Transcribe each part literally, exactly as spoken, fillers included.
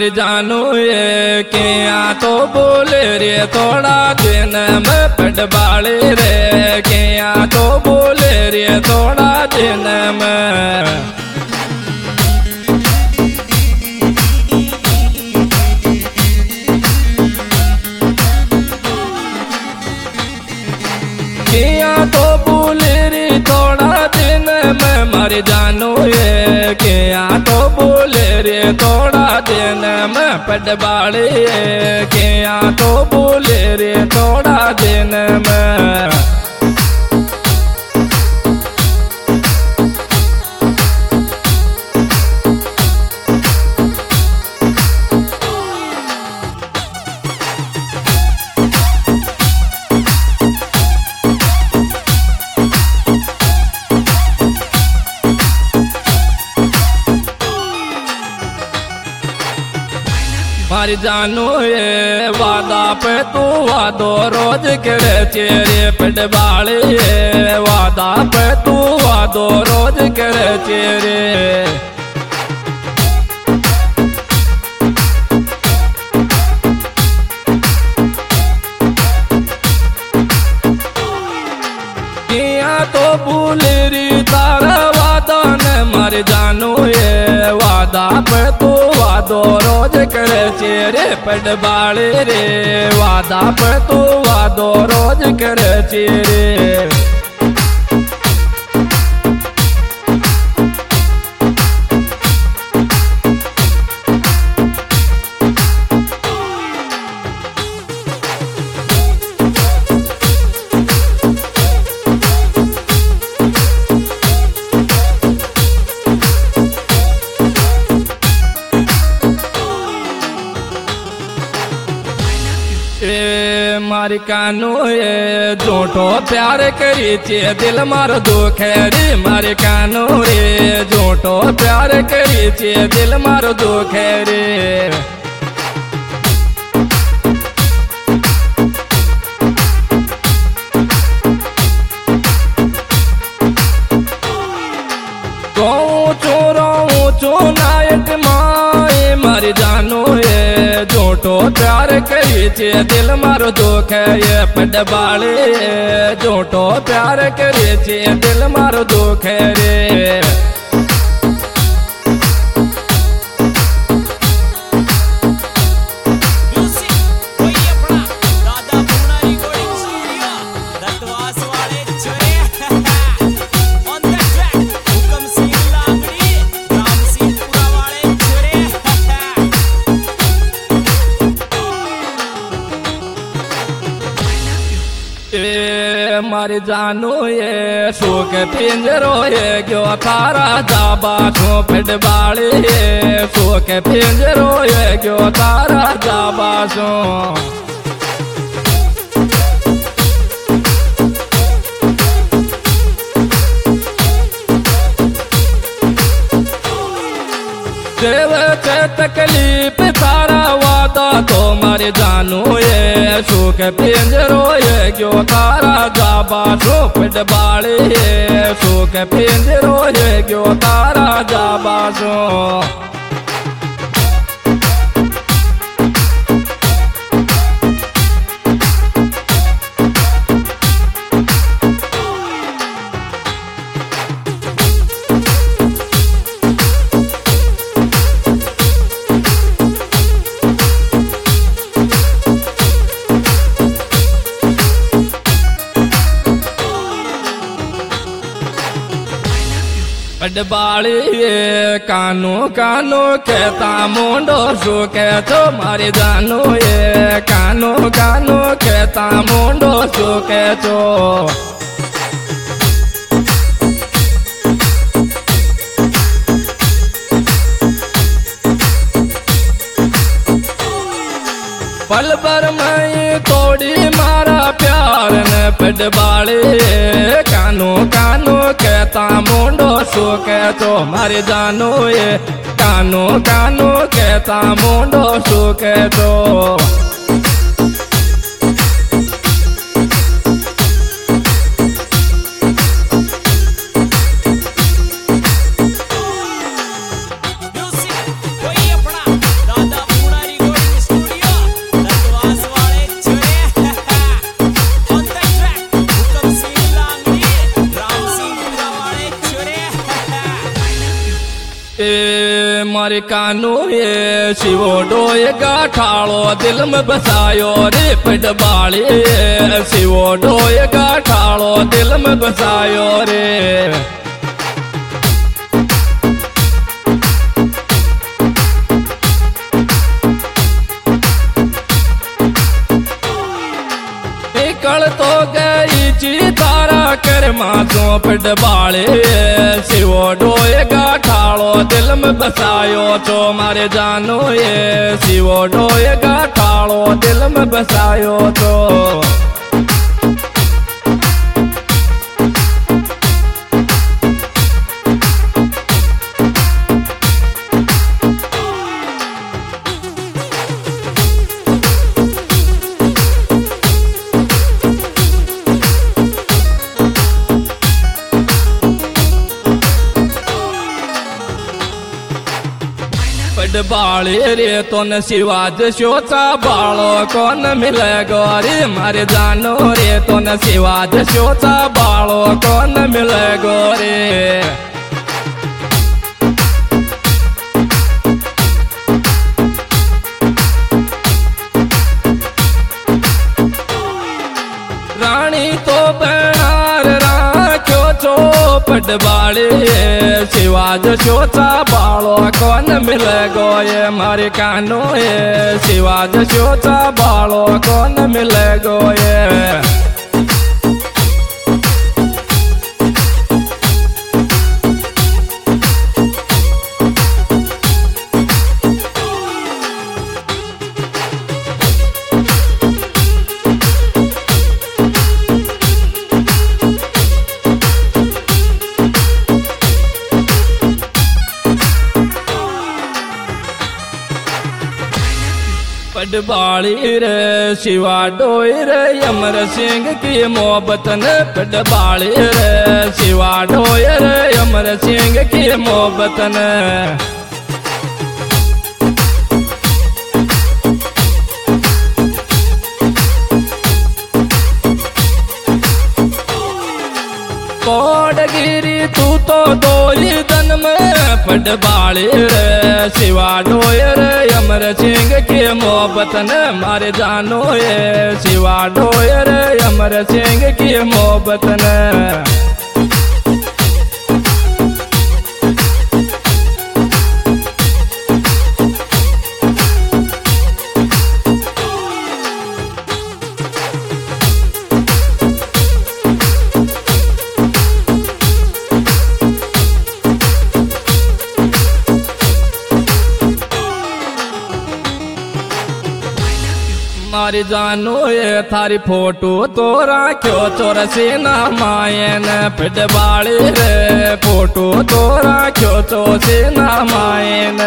मारी जानू ये क्या तो बोले रे थोड़ा दिन में पटवाले रे क्या तो बोले रे थोड़ा दिन में किया तो बोले रे थोड़ा दिन में मर जानू ये किया तो बोले रे थोड़ा दिन में पटवाले किया तो बोले रे थोड़ा दिन में मारी जानू ये वादा पे तू वादो रोज करे चेरे पटवाले वादा पे तू वादो रोज करे चेरे किया तो भूले री तारा वादा ने मारी जानू ये वादा पे तू वादो रोज करे चेरे पटवाले रे वादा पे तू वादो रोज करे चेरे मारी कानू ये झूठो प्यार करी चे दिल मार दुख रे मारी कानू रे झूठो प्यार करी चे दिल मार दुख रे नायक माए मारी जानू ये झूठो प्यार करी चे दिल मारो दुख ये पटवाले झूठो प्यार करी चे दिल मारो दुख रे मारी जानू ये शोक पिंजरो ये क्यों तारा जाबा छो पटवाले शोक पिंजरो ये क्यों तारा जाबा छो देव चे तकलीफ तारा वादा तो मारे जानू ये सुख पिंजरो ये क्यों तारा जाबा छो पटवाले सुख पिंजरो ये क्यों तारा जाबा छो पटवाले कानू कानू कहता मुंडो सो कह तो मारे जानू ये कानू कानू कहता मुंडो सो कह तो पल भर में तोड़ी मारा प्यार ने पटवाले कानू कानू कहता मुंडो सो कह तो मारे जानू ये कानू कानू कहता मुंडो सो कह तो कोई अपना दादा मारे कानू ये शिवो डोए गाठालो दिल में बसायो रे पटबाली शिवो डोए गाठालो दिल में बसायो रे। निकल तो गई ची तारा कर मासो पटबाले शिवो डोए गाठालो दिल में बसायो तो मारे जानो ये शिवो डोए गाठालो दिल में बसायो तो। पटबाली रे तो न शिवाज शोचा बालो कौन मिलेगो रे मारे जानो रे तो न शिवाज शोचा बालो कौन मिलेगो रे। रानी तो बनार राख्यो छो पटबाली शिवाज शोचा बालो कौन मिलेगो ये मारे कानो ये शिवाज शोचा बालो कौन मिलेगो ये। पटबाली रे शिवा डोई रे अमर सिंह की मोहब्बत ने पटबाली रे शिवा डोई रे अमर सिंह की मोहब्बत ने। कोडगिरी तू तो दो ही दन में पटबाली रे शिवा डोए रे अमर सिंह की मोहब्बत ने मारे जानो ये शिवा डोए रे अमर सिंह की मोहब्बत ने। मारी जानो ये थारी फोटो तो राख्यो चौरसी ना मायन पटबाली रे फोटो तो राख्यो चौरसी ना मायन।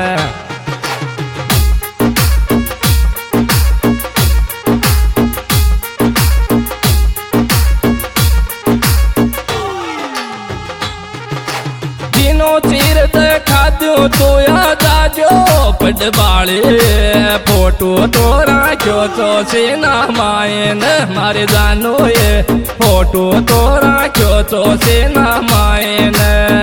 चीर देखा दो तो या जाजो पटबाली फोटो तो राख्यो तो सीना मायन मारे जानो ये फोटो तो राख्यो तो सीना मायन।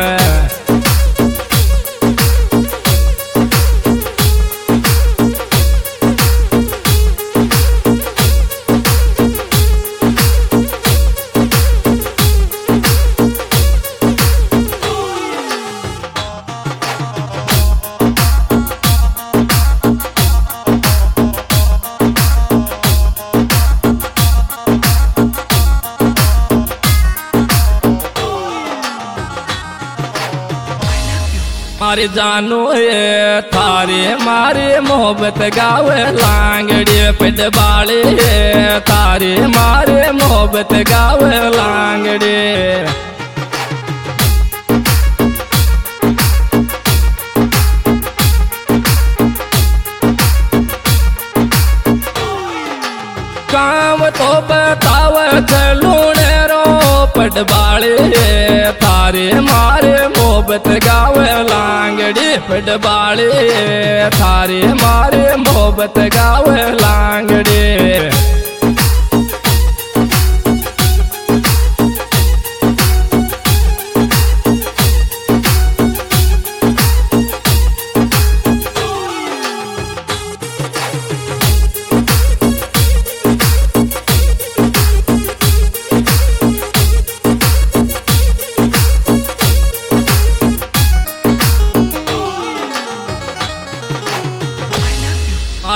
मारे जानो ये थारे मारे मोहब्बत गावे लांगड़ी पटबाली थारे मारे मोहब्बत गावे लांगड़ी। काम तो बताव चलूने रो पटबाली थारे मारे मोहब्बत गावे लांगड़ी पटबाली थारे मारे मोहब्बत गावे लांगड़ी।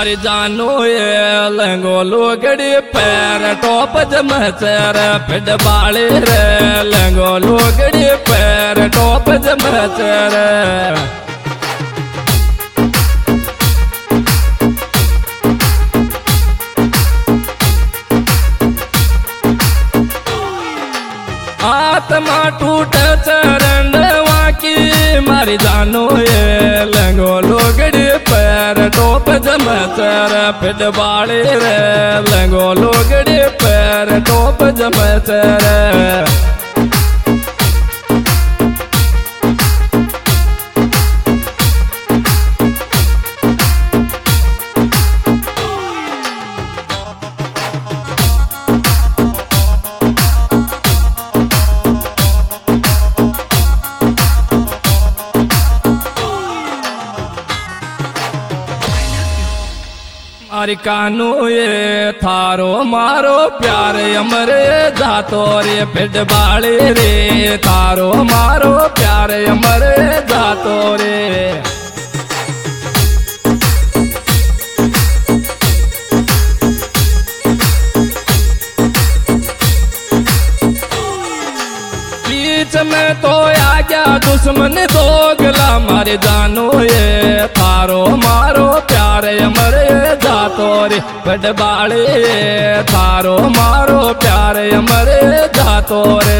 मारी जानो ये लंगो लोगड़ी पैर टॉप जमचर पिड बाले रे लंगो लोगड़ी पैर टॉप जमचर आत्मा टूट चरण वाकी मारी जानो ये लंगो लोगड़ी पैर टोप जमचर पिड बाले रे लंगो लोगड़ी पैर टोप जमचर मारी कानू ये थारो मारो प्यार अमरे जातो रे पिड बाले रे थारो मारो प्यार अमरे जातो रे बीच में तो आ गया दुश्मन दोगला मारे जानो ये थारो मारो प्यार अमरे जातो रे पिड बाले थारो मारो प्यार अमरे जातो रे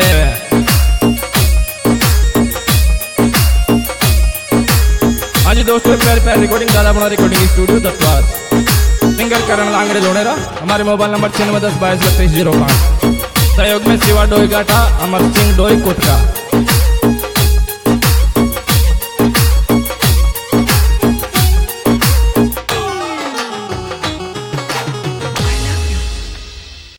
हाँ जी दोस्तों प्यार प्यार रिकॉर्डिंग दादा बना रिकॉर्डिंग स्टूडियो दत्तवाद सिंगर करण लांगड़े जोड़ेरा हमारे मोबाइल नंबर छियानवे दस बाईस बत्तीस जीरो पाँच सहयोग में शिवा डोई गाटा अमर सिंह डोई कोटका।